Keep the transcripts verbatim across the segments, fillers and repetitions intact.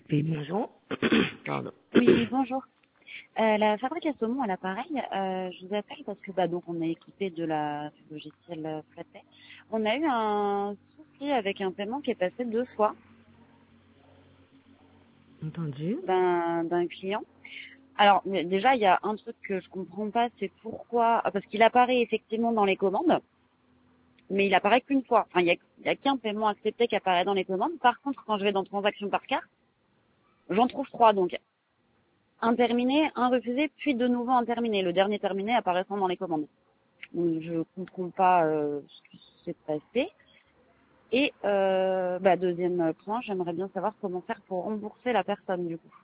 Oui, bonjour. Pardon. Oui, bonjour. Euh, la fabrique à saumon à l'appareil, euh, je vous appelle parce que bah donc on est équipé de la du logiciel euh, Flatpay. On a eu un souci avec un paiement qui est passé deux fois Entendu. d'un d'un client. Alors mais déjà il y a un truc que je comprends pas, c'est pourquoi parce qu'il apparaît effectivement dans les commandes, mais il apparaît qu'une fois. Enfin il y a, il y a qu'un paiement accepté qui apparaît dans les commandes. Par contre quand je vais dans transaction par carte, j'en trouve trois donc. Un terminé, un refusé, puis de nouveau un terminé. Le dernier terminé apparaissant dans les commandes. Donc, je comprends pas euh, ce qui s'est passé. Et euh, bah, deuxième point, j'aimerais bien savoir comment faire pour rembourser la personne du coup.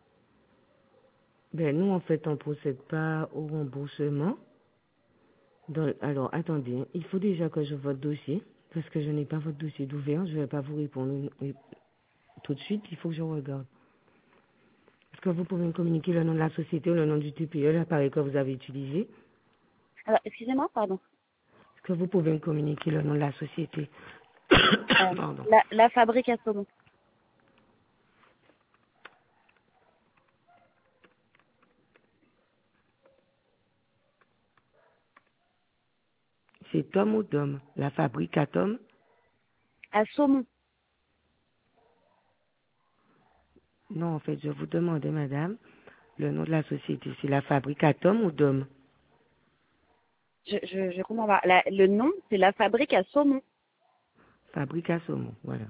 Ben, nous, en fait, on ne procède pas au remboursement. Dans- alors, attendez, hein. Il faut déjà que je votre dossier, parce que je n'ai pas votre dossier d'ouvert. Je ne vais pas vous répondre euh, tout de suite. Il faut que je regarde. Est-ce que vous pouvez me communiquer le nom de la société ou le nom du T P E, l'appareil que vous avez utilisé? Alors, excusez-moi, pardon. Est-ce que vous pouvez me communiquer le nom de la société? Euh, Pardon. la, la fabrique à saumon. C'est Tom ou Dom? La fabrique à Tom? À saumon. Non, en fait, je vous demandais, madame, le nom de la société. C'est la fabrique à Tom ou Dom? Je, je, je comprends pas. La- le nom, c'est la fabrique à saumon. Fabrique à saumon, voilà.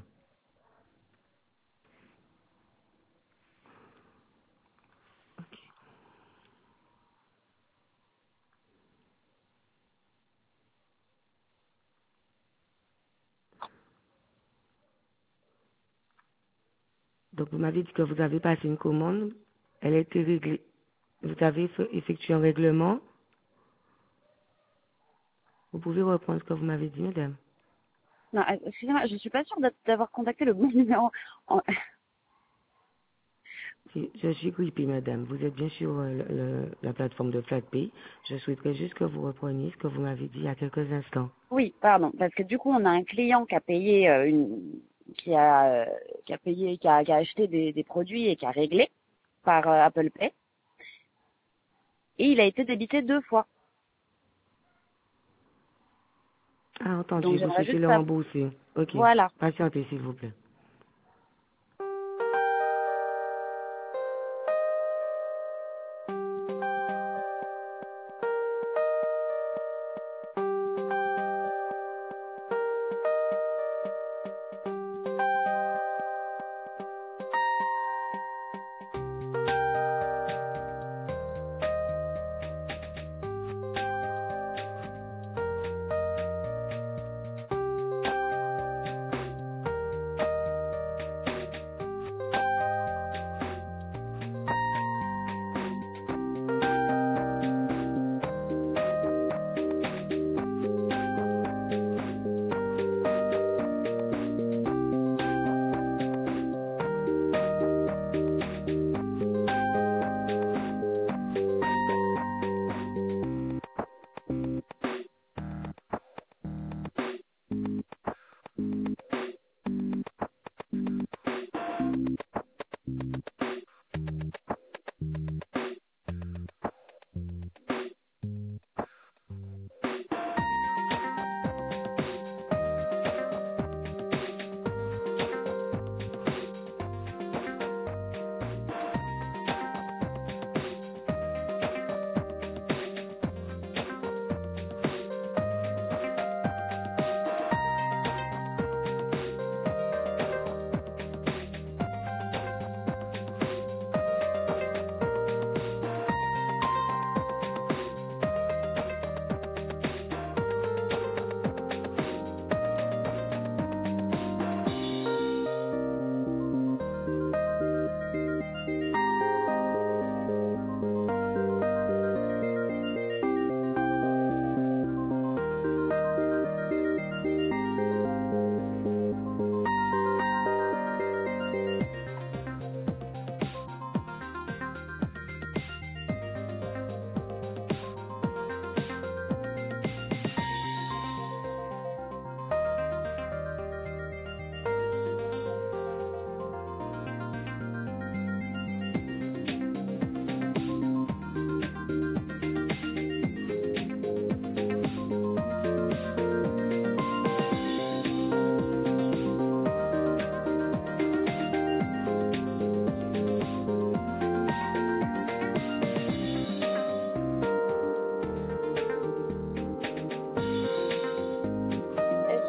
Donc, vous m'avez dit que vous avez passé une commande. Elle a été réglée. Vous avez fait- effectué un règlement. Vous pouvez reprendre ce que vous m'avez dit, madame. Non, euh, excusez-moi, je suis pas sûre d'être- d'avoir contacté le bon numéro. En- Si- Je suis grippée, madame. Vous êtes bien sur euh, le- le- la plateforme de FlatPay. Je souhaiterais juste que vous repreniez ce que vous m'avez dit il y a quelques instants. Oui, pardon, parce que du coup, on a un client qui a payé euh, une, qui a, euh, qui a payé, qui a, qui a acheté des, des produits et qui a réglé par euh, Apple Pay, et il a été débité deux fois. Ah, entendu. Donc Vous j'aimerais souhaitez juste le savoir. rembourser. Ok. Voilà. Patientez, s'il vous plaît.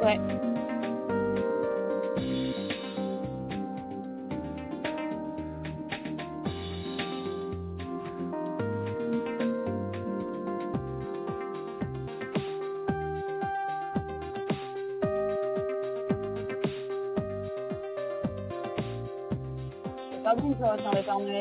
Ouais. C'est pas bon ça, tiens, d'éternuer.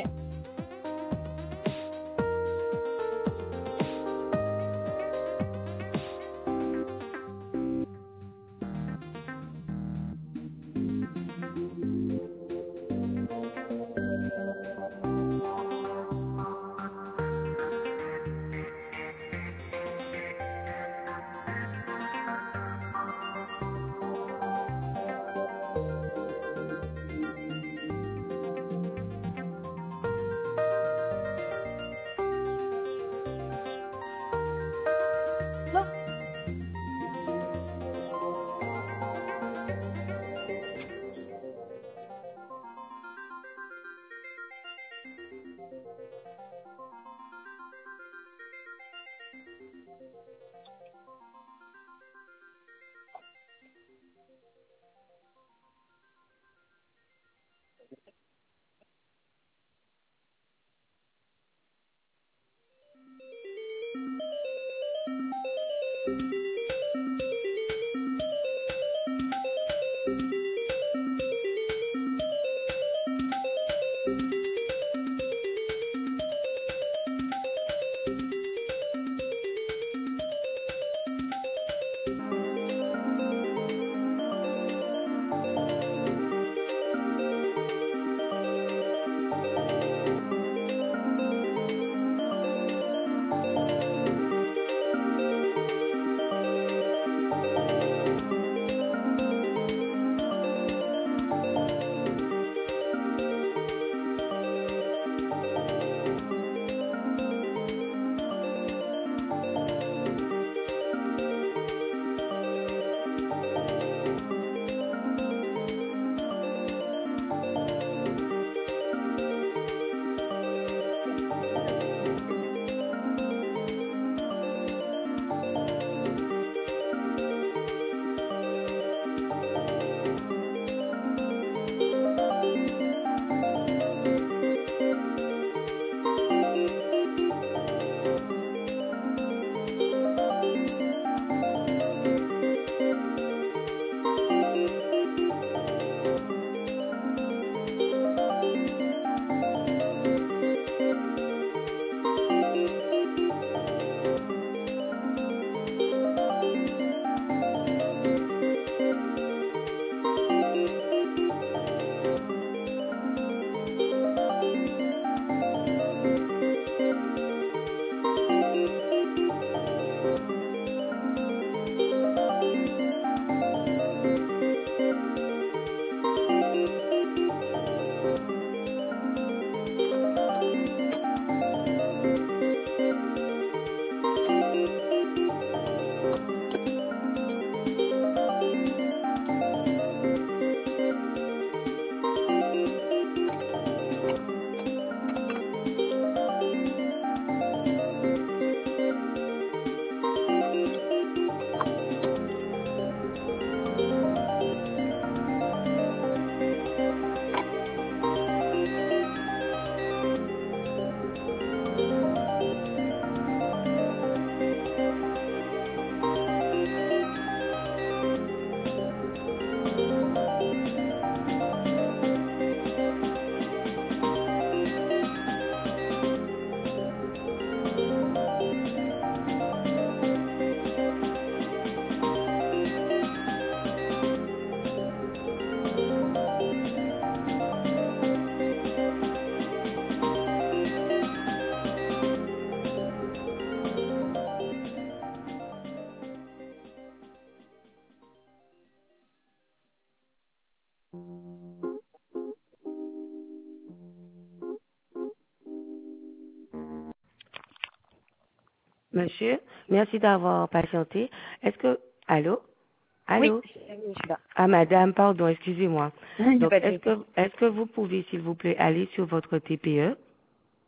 Monsieur, merci d'avoir patienté. Est-ce que... Allô? Allô? Oui, je suis là. Ah, madame, pardon, excusez-moi. Il n'y a Donc, pas de est-ce souci. que, est-ce que vous pouvez, s'il vous plaît, aller sur votre T P E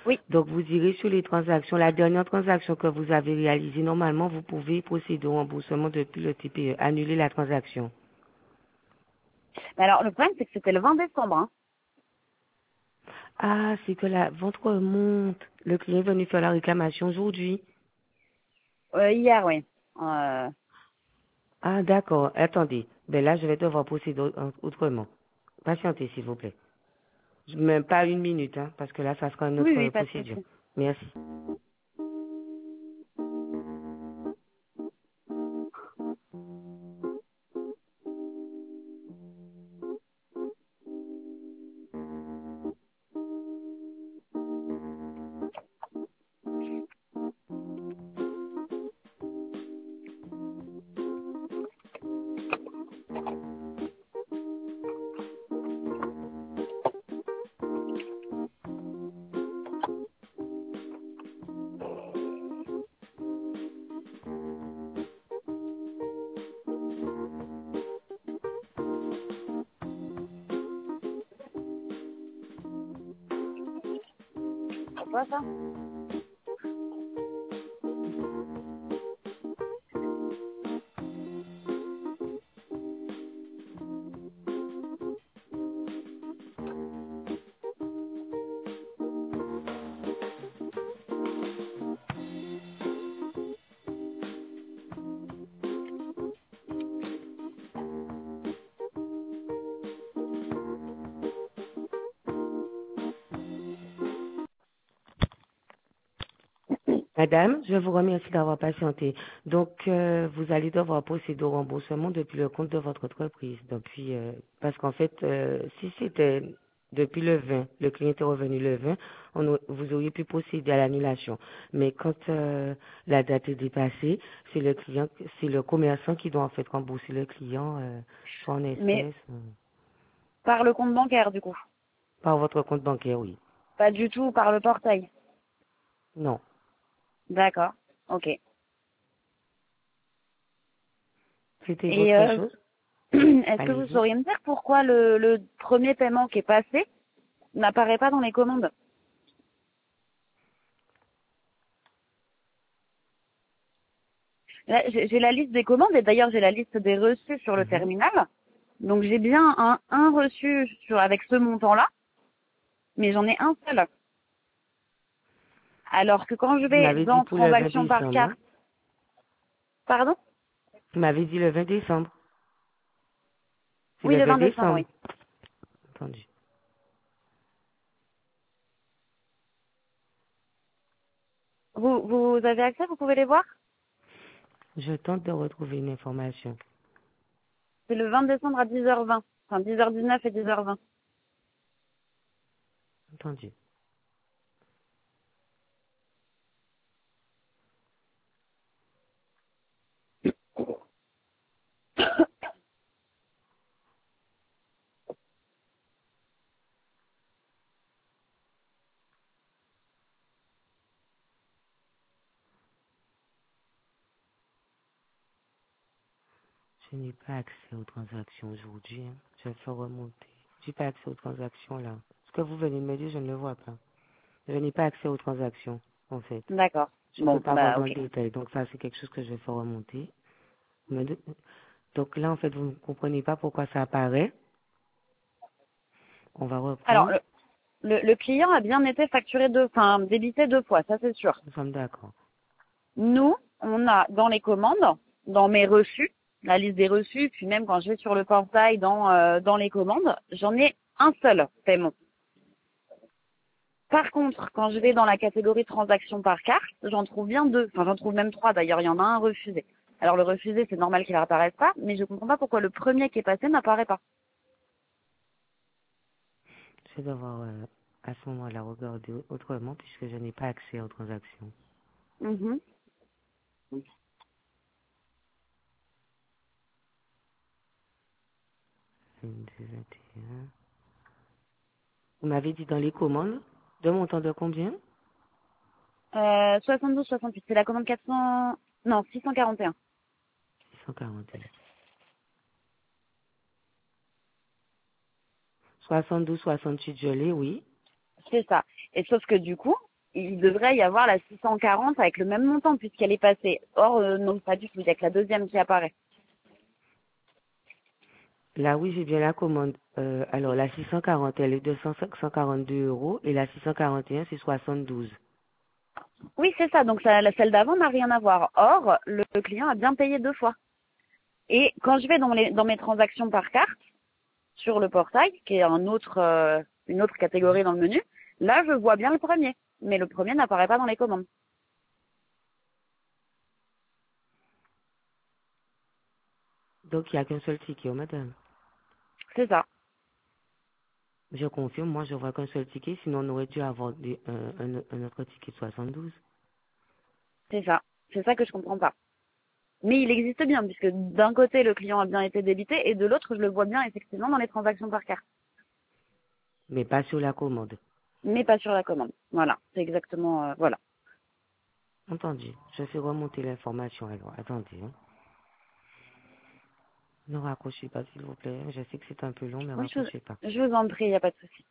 Oui. Donc, vous irez sur les transactions. La dernière transaction que vous avez réalisée, normalement, vous pouvez procéder au remboursement depuis le T P E, annuler la transaction. Mais alors, le problème, c'est que c'était le vingt décembre. Hein. Ah, c'est que la vente remonte. Le client est venu faire la réclamation aujourd'hui. Euh, hier, oui. Euh, Ah, d'accord. Attendez. Ben là, je vais devoir procéder au- autrement. Patientez, s'il vous plaît. Même pas une minute, hein, parce que là, ça sera Oui, notre oui, euh, pas de procédure. souci. Merci. C'est quoi ça? Madame, je vous remercie d'avoir patienté. Donc, euh, vous allez devoir procéder au remboursement depuis le compte de votre entreprise. Depuis, euh, parce qu'en fait, euh, si c'était depuis le vingt, le client est revenu le vingt, on a- vous auriez pu procéder à l'annulation. Mais quand euh, la date est dépassée, c'est le client, c'est le commerçant qui doit en fait rembourser le client, euh, soit en Mais espèces, euh, par le compte bancaire, du coup. par votre compte bancaire, oui. Pas du tout par le portail. Non. D'accord. Ok. C'était Et autre euh, chose? est-ce que vous Allez-y. sauriez me dire pourquoi le, le premier paiement qui est passé n'apparaît pas dans les commandes? Là, J'ai j'ai la liste des commandes et d'ailleurs j'ai la liste des reçus sur le Mhm. terminal. Donc j'ai bien un, un reçu sur, avec ce montant-là, mais j'en ai un seul. Alors que quand je Vous vais m'avez dit dans pour le vingt transaction par décembre, hein? carte, pardon? Vous m'avez dit le vingt décembre. C'est Oui, le le vingt vingt décembre, décembre. oui. Entendu. Vous, vous avez accès, vous pouvez les voir? Je tente de retrouver une information. C'est le vingt décembre à dix heures vingt. Enfin, dix heures dix-neuf et dix heures vingt. Entendu. Je n'ai pas accès aux transactions aujourd'hui, hein. Je vais faire remonter. Je n'ai pas accès aux transactions là. Ce que vous venez de me dire, je ne le vois pas. Je n'ai pas accès aux transactions, en fait. D'accord. Je ne peux Bon, pas voir bah dans ok. le détail. Donc ça, c'est quelque chose que je vais faire remonter. Mais de- Donc là, en fait, vous ne comprenez pas pourquoi ça apparaît. On va Alors, reprendre. le, le, le client a bien été facturé deux, enfin débité deux fois, ça c'est sûr. Nous sommes d'accord. Nous, on a dans les commandes, dans mes reçus, la liste des reçus, puis même quand je vais sur le portail dans, euh, dans les commandes, j'en ai un seul paiement. Par contre, quand je vais dans la catégorie transactions par carte, j'en trouve bien deux. Enfin, j'en trouve même trois d'ailleurs, il y en a un refusé. Alors le refusé, c'est normal qu'il n'apparaisse pas, mais je comprends pas pourquoi le premier qui est passé n'apparaît pas. Je vais devoir, euh, à ce moment-là, regarder autrement puisque je n'ai pas accès aux transactions. Mhm. vingt-deux, vingt et un. Vous m'avez dit dans les commandes, de montant de combien? Euh, soixante-douze soixante-huit, c'est la commande quatre cents... Non, six cent quarante et un. six cent quarante et un. soixante-douze, soixante-huit, je l'ai, oui. C'est ça. Et sauf que du coup, il devrait y avoir la six cent quarante avec le même montant puisqu'elle est passée. Or, euh, non, pas du tout. Il n'y a que la deuxième qui apparaît. Là, oui, j'ai bien la commande. Euh, alors, la six cent quarante, elle est de cent quarante-deux euros et la six cent quarante et un, c'est soixante-douze. Oui, c'est ça. Donc, ça, la- celle d'avant n'a rien à voir. Or, le, le client a bien payé deux fois. Et quand je vais dans, les, dans mes transactions par carte, sur le portail, qui est un autre, euh, une autre catégorie dans le menu, là, je vois bien le premier. Mais le premier n'apparaît pas dans les commandes. Donc, il n'y a qu'un seul ticket, oh, madame. C'est ça. Je confirme, moi, je vois qu'un seul ticket, sinon on aurait dû avoir des- un, un, un autre ticket de soixante-douze. C'est ça. C'est ça que je comprends pas. Mais il existe bien, puisque d'un côté, le client a bien été débité, et de l'autre, je le vois bien effectivement dans les transactions par carte. Mais pas sur la commande. Mais pas sur la commande. Voilà. C'est exactement, euh, voilà. Entendu. Je fais remonter l'information alors. Attendez. Hein. Ne raccrochez pas, s'il vous plaît. Je sais que c'est un peu long, mais Oui, je vous, raccrochez pas. je vous en prie, il n'y a pas de souci.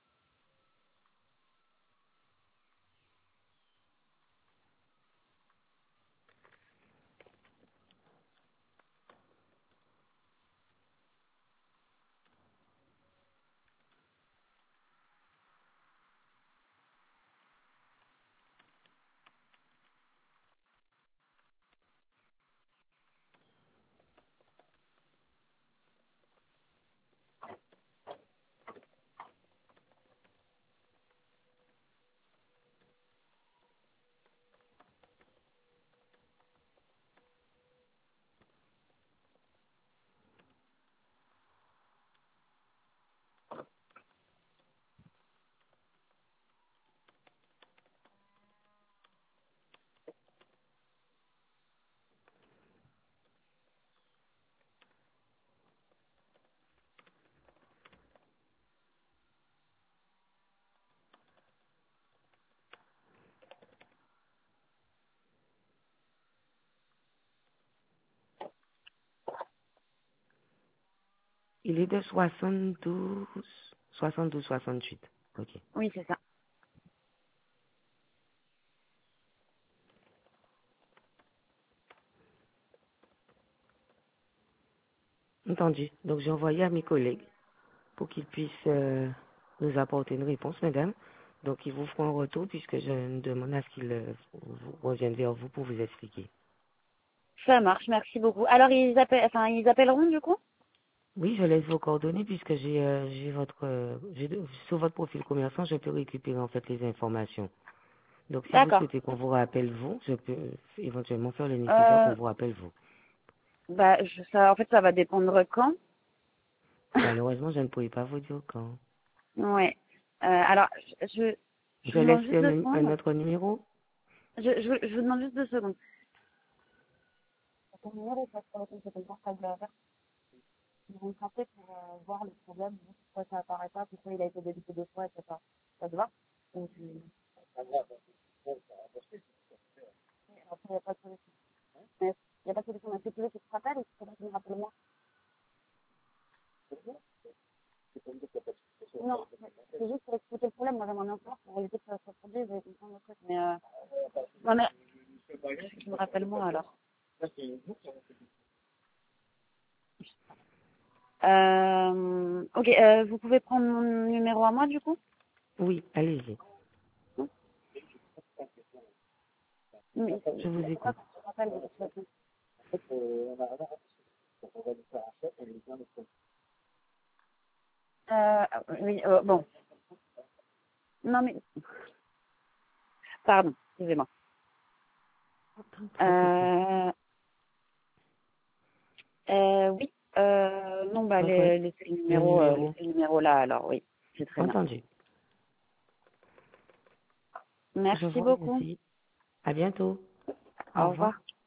Il est de soixante-douze, soixante-douze, soixante-huit. Ok. Oui, c'est ça. Entendu. Donc, j'ai envoyé à mes collègues pour qu'ils puissent euh, nous apporter une réponse, madame. Donc, ils vous feront un retour puisque je demande à ce qu'ils euh, vous reviennent vers vous pour vous expliquer. Ça marche, merci beaucoup. Alors, ils, appellent, enfin, ils appelleront du coup? Oui, je laisse vos coordonnées puisque j'ai euh, j'ai votre euh, j'ai de- sur votre profil commerçant, je peux récupérer en fait les informations. Donc, si vous D'accord. souhaitez qu'on vous rappelle vous, je peux éventuellement faire le nécessaire qu'on Euh, vous rappelle vous. bah, je, ça, en fait, ça va dépendre quand. Malheureusement, je ne pourrais pas vous dire quand. Ouais. Euh, alors, je, je, je Je vous laisse demande juste un, deux nu- un secondes. autre numéro. Je, je, je vous demande juste deux secondes. Ton numéro, ça, c'est c'est comme portable vert. Ils vont me frapper pour euh, voir le problème, pourquoi ça apparaît pas, pourquoi il a été débité deux fois, et cetera. Ça te va? Ou tu... Après, il n'y a pas de solution. Mais il n'y a pas de solution. Est-ce que tu veux que je te rappelle ou tu veux que tu me rappelles moi? Non, c'est juste pour expliquer le problème. Moi, j'aimerais bien savoir pour éviter que ça se reproduise et comprendre le truc. Mais, euh... non, mais, tu me rappelles moi alors. Euh, ok, euh, vous pouvez prendre mon numéro à moi du coup? Oui, allez-y. Oui. Je vous Pourquoi écoute. quand tu rappelles de toute façon? Euh, oui, euh, bon. Non mais, pardon, excusez-moi. Pas de souci. Euh, euh, oui, euh, non, bah, Votre les- laissez le le numéro, euh, numéro. laissez le numéro là alors, oui, c'est très bien. Entendu. Je Merci vous beaucoup. remercie. À bientôt. Au Au revoir. revoir.